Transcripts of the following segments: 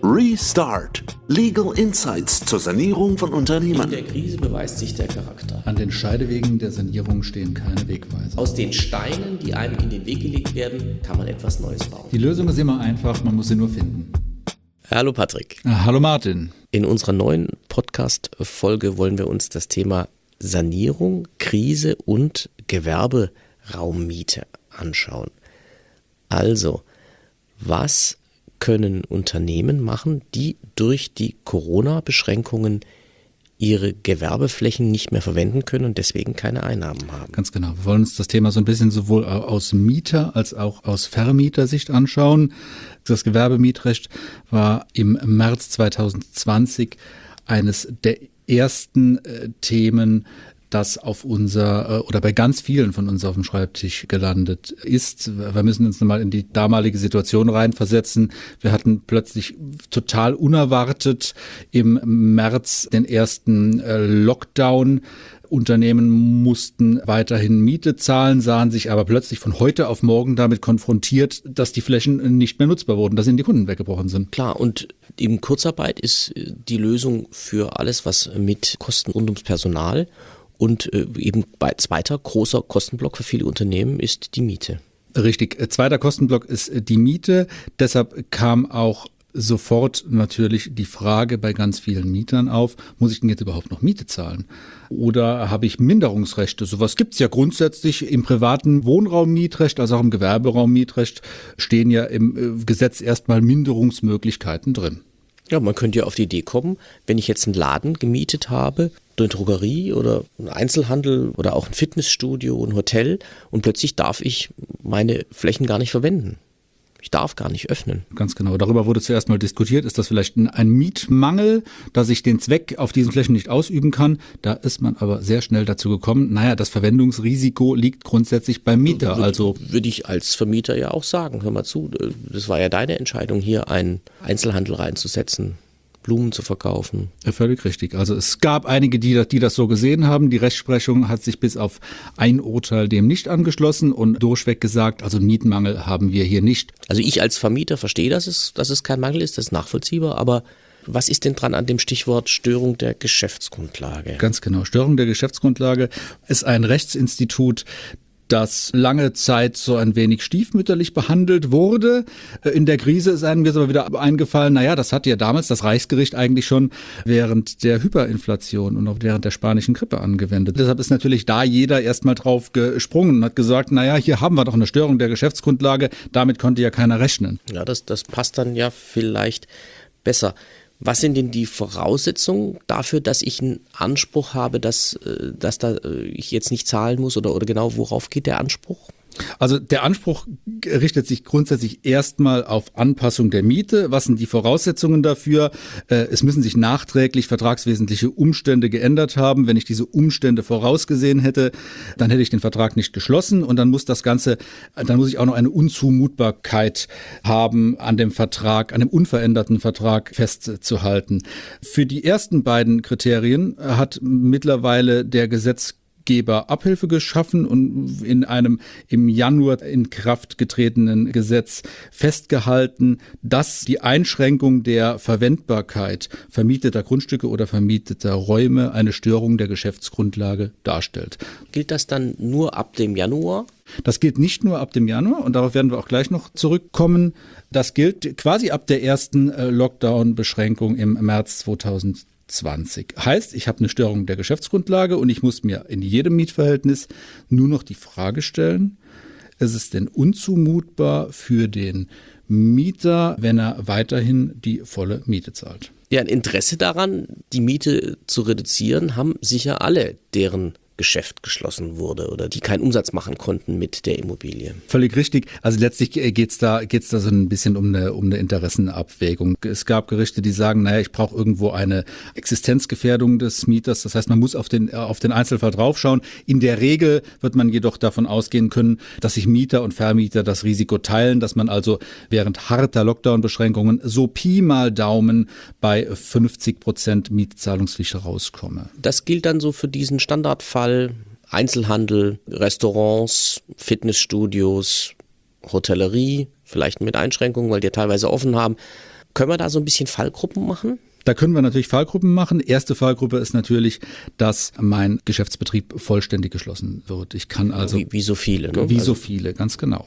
Restart. Legal Insights zur Sanierung von Unternehmen. In der Krise beweist sich der Charakter. An den Scheidewegen der Sanierung stehen keine Wegweiser. Aus den Steinen, die einem in den Weg gelegt werden, kann man etwas Neues bauen. Die Lösung ist immer einfach, man muss sie nur finden. Hallo Patrick. Hallo Martin. In unserer neuen Podcast-Folge wollen wir uns das Thema Sanierung, Krise und Gewerberaummiete anschauen. Also, was können Unternehmen machen, die durch die Corona-Beschränkungen ihre Gewerbeflächen nicht mehr verwenden können und deswegen keine Einnahmen haben? Ganz genau. Wir wollen uns das Thema so ein bisschen sowohl aus Mieter- als auch aus Vermietersicht anschauen. Das Gewerbemietrecht war im März 2020 eines der ersten Themen, das auf unser oder bei ganz vielen von uns auf dem Schreibtisch gelandet ist. Wir müssen uns nochmal in die damalige Situation reinversetzen. Wir hatten plötzlich total unerwartet im März den ersten Lockdown. Unternehmen mussten weiterhin Miete zahlen, sahen sich aber plötzlich von heute auf morgen damit konfrontiert, dass die Flächen nicht mehr nutzbar wurden, dass ihnen die Kunden weggebrochen sind. Klar, und eben Kurzarbeit ist die Lösung für alles, was mit Kosten rund ums Personal und eben bei zweiter großer Kostenblock für viele Unternehmen ist die Miete. Richtig, zweiter Kostenblock ist die Miete. Deshalb kam auch sofort natürlich die Frage bei ganz vielen Mietern auf, muss ich denn jetzt überhaupt noch Miete zahlen? Oder habe ich Minderungsrechte? Sowas gibt es ja grundsätzlich im privaten Wohnraummietrecht, also auch im Gewerberaummietrecht stehen ja im Gesetz erstmal Minderungsmöglichkeiten drin. Ja, man könnte ja auf die Idee kommen, wenn ich jetzt einen Laden gemietet habe, eine Drogerie oder einen Einzelhandel oder auch ein Fitnessstudio, ein Hotel und plötzlich darf ich meine Flächen gar nicht verwenden. Ich darf gar nicht öffnen. Ganz genau. Darüber wurde zuerst mal diskutiert. Ist das vielleicht ein Mietmangel, dass ich den Zweck auf diesen Flächen nicht ausüben kann? Da ist man aber sehr schnell dazu gekommen, das Verwendungsrisiko liegt grundsätzlich beim Mieter. Also würde ich als Vermieter ja auch sagen, hör mal zu, das war ja deine Entscheidung, hier einen Einzelhandel reinzusetzen. Blumen zu verkaufen. Völlig richtig. Also es gab einige, die das so gesehen haben. Die Rechtsprechung hat sich bis auf ein Urteil dem nicht angeschlossen und durchweg gesagt, also Mietmangel haben wir hier nicht. Also ich als Vermieter verstehe, dass es kein Mangel ist, das ist nachvollziehbar, aber was ist denn dran an dem Stichwort Störung der Geschäftsgrundlage? Ganz genau. Störung der Geschäftsgrundlage ist ein Rechtsinstitut, das lange Zeit so ein wenig stiefmütterlich behandelt wurde. In der Krise ist einem jetzt aber wieder eingefallen, das hat ja damals das Reichsgericht eigentlich schon während der Hyperinflation und auch während der spanischen Grippe angewendet. Deshalb ist natürlich da jeder erstmal drauf gesprungen und hat gesagt, hier haben wir doch eine Störung der Geschäftsgrundlage, damit konnte ja keiner rechnen. Ja, das passt dann ja vielleicht besser. Was sind denn die Voraussetzungen dafür, dass ich einen Anspruch habe, dass ich jetzt nicht zahlen muss oder genau worauf geht der Anspruch? Also der Anspruch richtet sich grundsätzlich erstmal auf Anpassung der Miete. Was sind die Voraussetzungen dafür? Es müssen sich nachträglich vertragswesentliche Umstände geändert haben. Wenn ich diese Umstände vorausgesehen hätte, dann hätte ich den Vertrag nicht geschlossen und dann muss ich auch noch eine Unzumutbarkeit haben, an dem Vertrag, an dem unveränderten Vertrag festzuhalten. Für die ersten beiden Kriterien hat mittlerweile der Gesetzgeber Abhilfe geschaffen und in einem im Januar in Kraft getretenen Gesetz festgehalten, dass die Einschränkung der Verwendbarkeit vermieteter Grundstücke oder vermieteter Räume eine Störung der Geschäftsgrundlage darstellt. Gilt das dann nur ab dem Januar? Das gilt nicht nur ab dem Januar und darauf werden wir auch gleich noch zurückkommen. Das gilt quasi ab der ersten Lockdown-Beschränkung im März 2020. Heißt, ich habe eine Störung der Geschäftsgrundlage und ich muss mir in jedem Mietverhältnis nur noch die Frage stellen, ist es denn unzumutbar für den Mieter, wenn er weiterhin die volle Miete zahlt? Ja, ein Interesse daran, die Miete zu reduzieren, haben sicher alle, deren Geschäft geschlossen wurde oder die keinen Umsatz machen konnten mit der Immobilie. Völlig richtig. Also letztlich geht's da so ein bisschen um eine Interessenabwägung. Es gab Gerichte, die sagen, ich brauche irgendwo eine Existenzgefährdung des Mieters. Das heißt, man muss auf den Einzelfall draufschauen. In der Regel wird man jedoch davon ausgehen können, dass sich Mieter und Vermieter das Risiko teilen, dass man also während harter Lockdown-Beschränkungen so Pi mal Daumen bei 50% Mietzahlungspflicht rauskomme. Das gilt dann so für diesen Standardfall Einzelhandel, Restaurants, Fitnessstudios, Hotellerie, vielleicht mit Einschränkungen, weil die ja teilweise offen haben. Können wir da so ein bisschen Fallgruppen machen? Da können wir natürlich Fallgruppen machen. Erste Fallgruppe ist natürlich, dass mein Geschäftsbetrieb vollständig geschlossen wird. Ich kann also Wie so viele, ne? Wie so viele, ganz genau.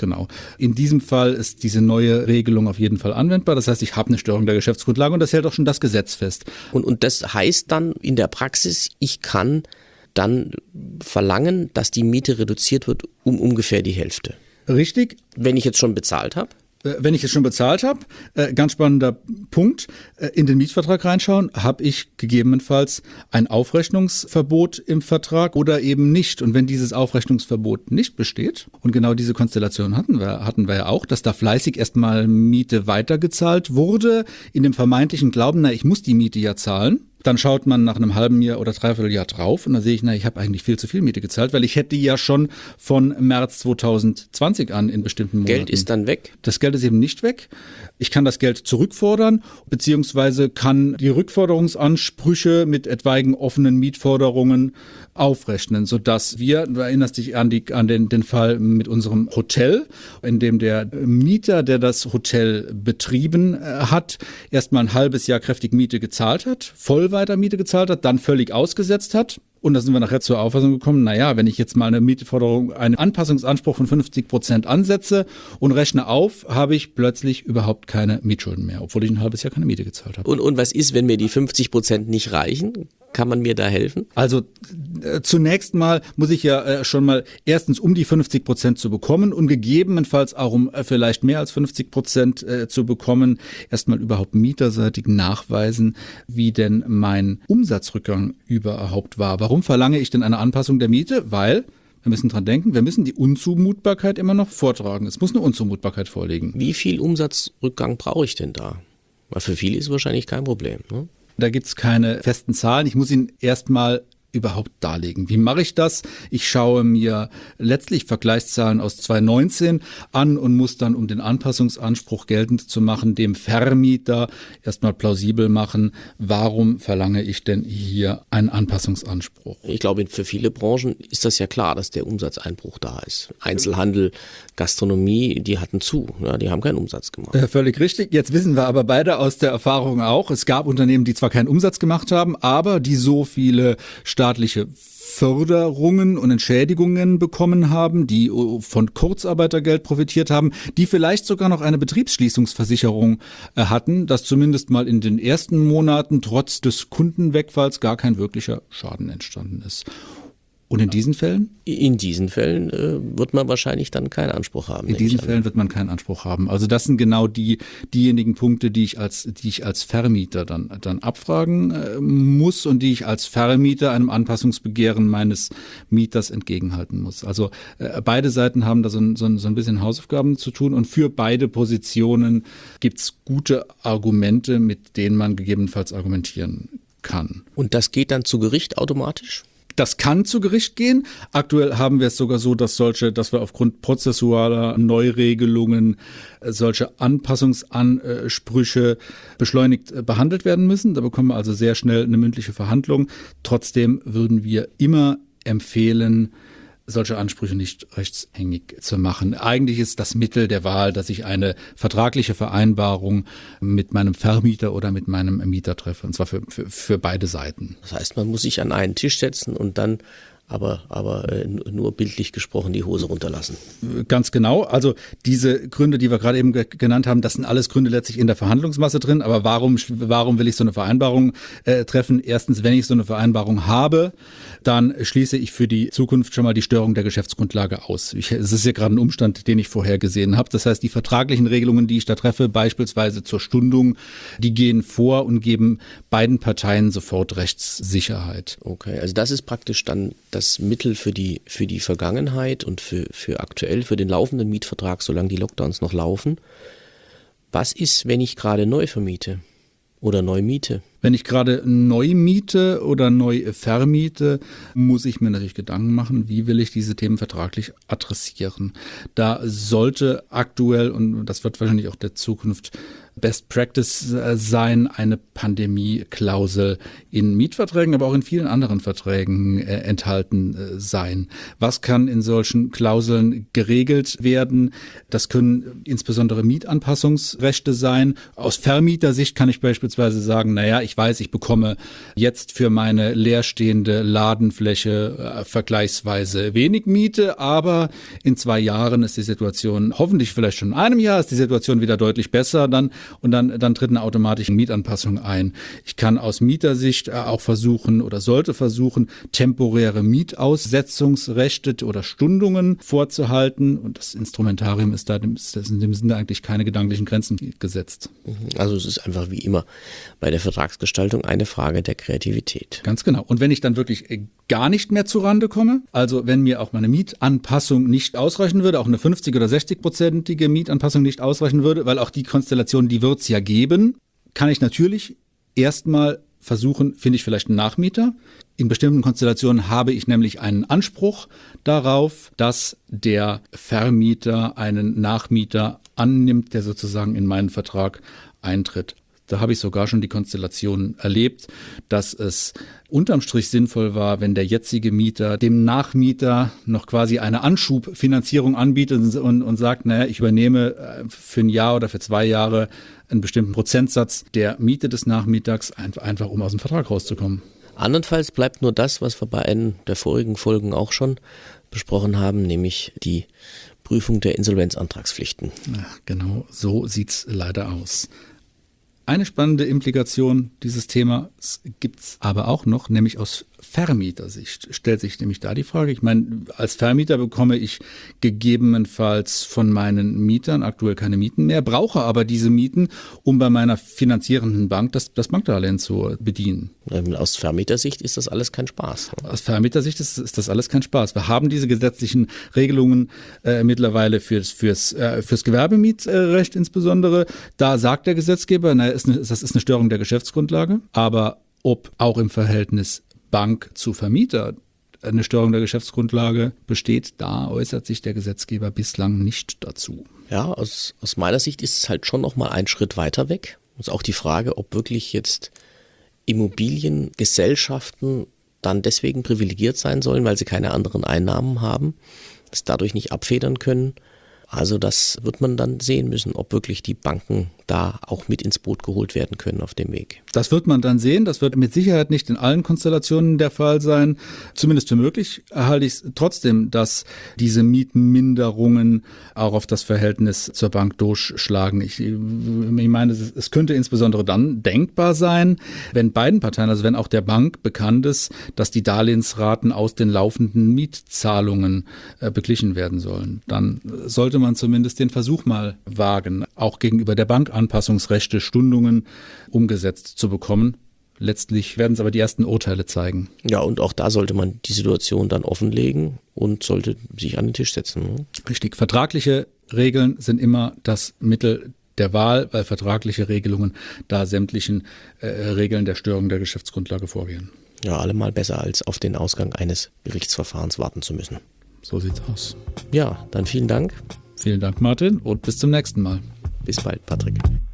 In diesem Fall ist diese neue Regelung auf jeden Fall anwendbar. Das heißt, ich habe eine Störung der Geschäftsgrundlage und das hält auch schon das Gesetz fest. Und das heißt dann in der Praxis, ich kann dann verlangen, dass die Miete reduziert wird um ungefähr die Hälfte. Richtig. Wenn ich jetzt schon bezahlt habe? Wenn ich es schon bezahlt habe, ganz spannender Punkt, in den Mietvertrag reinschauen, habe ich gegebenenfalls ein Aufrechnungsverbot im Vertrag oder eben nicht. Und wenn dieses Aufrechnungsverbot nicht besteht, und genau diese Konstellation hatten wir ja auch, dass da fleißig erstmal Miete weitergezahlt wurde, in dem vermeintlichen Glauben, ich muss die Miete ja zahlen. Dann schaut man nach einem halben Jahr oder Dreivierteljahr drauf und dann sehe ich, ich habe eigentlich viel zu viel Miete gezahlt, weil ich hätte ja schon von März 2020 an in bestimmten Monaten. Geld ist dann weg? Das Geld ist eben nicht weg. Ich kann das Geld zurückfordern, beziehungsweise kann die Rückforderungsansprüche mit etwaigen offenen Mietforderungen aufrechnen, sodass wir, du erinnerst dich an den Fall mit unserem Hotel, in dem der Mieter, der das Hotel betrieben hat, erstmal ein halbes Jahr kräftig Miete gezahlt hat, voll weiter Miete gezahlt hat, dann völlig ausgesetzt hat. Und da sind wir nachher zur Auffassung gekommen, wenn ich jetzt mal eine Mietforderung, einen Anpassungsanspruch von 50% ansetze und rechne auf, habe ich plötzlich überhaupt keine Mietschulden mehr, obwohl ich ein halbes Jahr keine Miete gezahlt habe. Und was ist, wenn mir die 50% nicht reichen? Kann man mir da helfen? Also zunächst mal muss ich ja schon mal erstens, um die 50% zu bekommen und gegebenenfalls auch um vielleicht mehr als 50% zu bekommen, erstmal überhaupt mieterseitig nachweisen, wie denn mein Umsatzrückgang überhaupt war. Warum verlange ich denn eine Anpassung der Miete? Weil wir müssen dran denken, wir müssen die Unzumutbarkeit immer noch vortragen. Es muss eine Unzumutbarkeit vorliegen. Wie viel Umsatzrückgang brauche ich denn da? Weil für viele ist es wahrscheinlich kein Problem, ne? Da gibt's keine festen Zahlen. Ich muss ihn erstmal überhaupt darlegen. Wie mache ich das? Ich schaue mir letztlich Vergleichszahlen aus 2019 an und muss dann, um den Anpassungsanspruch geltend zu machen, dem Vermieter erstmal plausibel machen, warum verlange ich denn hier einen Anpassungsanspruch? Ich glaube, für viele Branchen ist das ja klar, dass der Umsatzeinbruch da ist. Einzelhandel, Gastronomie, die hatten zu, ja, die haben keinen Umsatz gemacht. Völlig richtig. Jetzt wissen wir aber beide aus der Erfahrung auch, es gab Unternehmen, die zwar keinen Umsatz gemacht haben, aber die so viele staatliche Förderungen und Entschädigungen bekommen haben, die von Kurzarbeitergeld profitiert haben, die vielleicht sogar noch eine Betriebsschließungsversicherung hatten, dass zumindest mal in den ersten Monaten trotz des Kundenwegfalls gar kein wirklicher Schaden entstanden ist. Und in diesen Fällen? In diesen Fällen wird man wahrscheinlich dann keinen Anspruch haben. In diesen Fällen wird man keinen Anspruch haben. Also das sind genau diejenigen Punkte, die ich als Vermieter dann abfragen muss und die ich als Vermieter einem Anpassungsbegehren meines Mieters entgegenhalten muss. Also beide Seiten haben da so ein bisschen Hausaufgaben zu tun und für beide Positionen gibt's gute Argumente, mit denen man gegebenenfalls argumentieren kann. Und das geht dann zu Gericht automatisch? Das kann zu Gericht gehen. Aktuell haben wir es sogar so, dass wir aufgrund prozessualer Neuregelungen solche Anpassungsansprüche beschleunigt behandelt werden müssen. Da bekommen wir also sehr schnell eine mündliche Verhandlung. Trotzdem würden wir immer empfehlen, solche Ansprüche nicht rechtshängig zu machen. Eigentlich ist das Mittel der Wahl, dass ich eine vertragliche Vereinbarung mit meinem Vermieter oder mit meinem Mieter treffe, und zwar für beide Seiten. Das heißt, man muss sich an einen Tisch setzen und dann aber nur bildlich gesprochen die Hose runterlassen. Ganz genau. Also diese Gründe, die wir gerade eben genannt haben, das sind alles Gründe letztlich in der Verhandlungsmasse drin. Aber warum will ich so eine Vereinbarung treffen? Erstens, wenn ich so eine Vereinbarung habe, dann schließe ich für die Zukunft schon mal die Störung der Geschäftsgrundlage aus. Es ist ja gerade ein Umstand, den ich vorher gesehen habe. Das heißt, die vertraglichen Regelungen, die ich da treffe, beispielsweise zur Stundung, die gehen vor und geben beiden Parteien sofort Rechtssicherheit. Okay, also das ist praktisch dann das Mittel für die Vergangenheit und für aktuell, für den laufenden Mietvertrag, solange die Lockdowns noch laufen. Was ist, wenn ich gerade neu vermiete oder neu miete? Wenn ich gerade neu miete oder neu vermiete, muss ich mir natürlich Gedanken machen, wie will ich diese Themen vertraglich adressieren. Da sollte aktuell, und das wird wahrscheinlich auch der Zukunft Best Practice sein, eine Pandemie-Klausel in Mietverträgen, aber auch in vielen anderen Verträgen enthalten sein. Was kann in solchen Klauseln geregelt werden? Das können insbesondere Mietanpassungsrechte sein. Aus Vermietersicht kann ich beispielsweise sagen, naja, ich weiß, ich bekomme jetzt für meine leerstehende Ladenfläche vergleichsweise wenig Miete, aber in 2 Jahren ist die Situation, hoffentlich vielleicht schon in einem Jahr, ist die Situation wieder deutlich besser, dann tritt eine automatische Mietanpassung ein. Ich kann aus Mietersicht auch versuchen oder sollte versuchen, temporäre Mietaussetzungsrechte oder Stundungen vorzuhalten. Und das Instrumentarium ist in dem Sinne eigentlich keine gedanklichen Grenzen gesetzt. Also es ist einfach wie immer bei der Vertragsgestaltung eine Frage der Kreativität. Ganz genau. Und wenn ich dann wirklich gar nicht mehr zurande komme, also wenn mir auch meine Mietanpassung nicht ausreichen würde, auch eine 50- oder 60-prozentige Mietanpassung nicht ausreichen würde, weil auch die Konstellation, die wird es ja geben, kann ich natürlich erstmal versuchen, finde ich vielleicht einen Nachmieter. In bestimmten Konstellationen habe ich nämlich einen Anspruch darauf, dass der Vermieter einen Nachmieter annimmt, der sozusagen in meinen Vertrag eintritt. Da habe ich sogar schon die Konstellation erlebt, dass es unterm Strich sinnvoll war, wenn der jetzige Mieter dem Nachmieter noch quasi eine Anschubfinanzierung anbietet und sagt, naja, ich übernehme für ein Jahr oder für 2 Jahre einen bestimmten Prozentsatz der Miete des Nachmieters, einfach um aus dem Vertrag rauszukommen. Andernfalls bleibt nur das, was wir bei einer der vorigen Folgen auch schon besprochen haben, nämlich die Prüfung der Insolvenzantragspflichten. Ja, genau, so sieht's leider aus. Eine spannende Implikation dieses Themas gibt's aber auch noch, nämlich aus Vermietersicht. Stellt sich nämlich da die Frage, ich meine, als Vermieter bekomme ich gegebenenfalls von meinen Mietern aktuell keine Mieten mehr, brauche aber diese Mieten, um bei meiner finanzierenden Bank das Bankdarlehen zu bedienen. Aus Vermietersicht ist das alles kein Spaß. Aus Vermietersicht ist das alles kein Spaß. Wir haben diese gesetzlichen Regelungen mittlerweile fürs Gewerbemietrecht insbesondere. Da sagt der Gesetzgeber, das ist eine Störung der Geschäftsgrundlage, aber ob auch im Verhältnis Bank zu Vermieter eine Störung der Geschäftsgrundlage besteht, da äußert sich der Gesetzgeber bislang nicht dazu. Ja, aus meiner Sicht ist es halt schon noch mal ein Schritt weiter weg. Und ist auch die Frage, ob wirklich jetzt Immobiliengesellschaften dann deswegen privilegiert sein sollen, weil sie keine anderen Einnahmen haben, es dadurch nicht abfedern können. Also das wird man dann sehen müssen, ob wirklich die Banken da auch mit ins Boot geholt werden können auf dem Weg. Das wird man dann sehen. Das wird mit Sicherheit nicht in allen Konstellationen der Fall sein. Zumindest für möglich halte ich es trotzdem, dass diese Mietminderungen auch auf das Verhältnis zur Bank durchschlagen. Ich meine, es könnte insbesondere dann denkbar sein, wenn beiden Parteien, also wenn auch der Bank bekannt ist, dass die Darlehensraten aus den laufenden Mietzahlungen beglichen werden sollen. Dann sollte man zumindest den Versuch mal wagen, auch gegenüber der Bank Anpassungsrechte, Stundungen umgesetzt zu bekommen. Letztlich werden es aber die ersten Urteile zeigen. Ja, und auch da sollte man die Situation dann offenlegen und sollte sich an den Tisch setzen. Richtig. Vertragliche Regeln sind immer das Mittel der Wahl, weil vertragliche Regelungen da sämtlichen Regeln der Störung der Geschäftsgrundlage vorgehen. Ja, allemal besser, als auf den Ausgang eines Gerichtsverfahrens warten zu müssen. So sieht's aus. Ja, dann vielen Dank. Vielen Dank, Martin, und bis zum nächsten Mal. Bis bald, Patrick.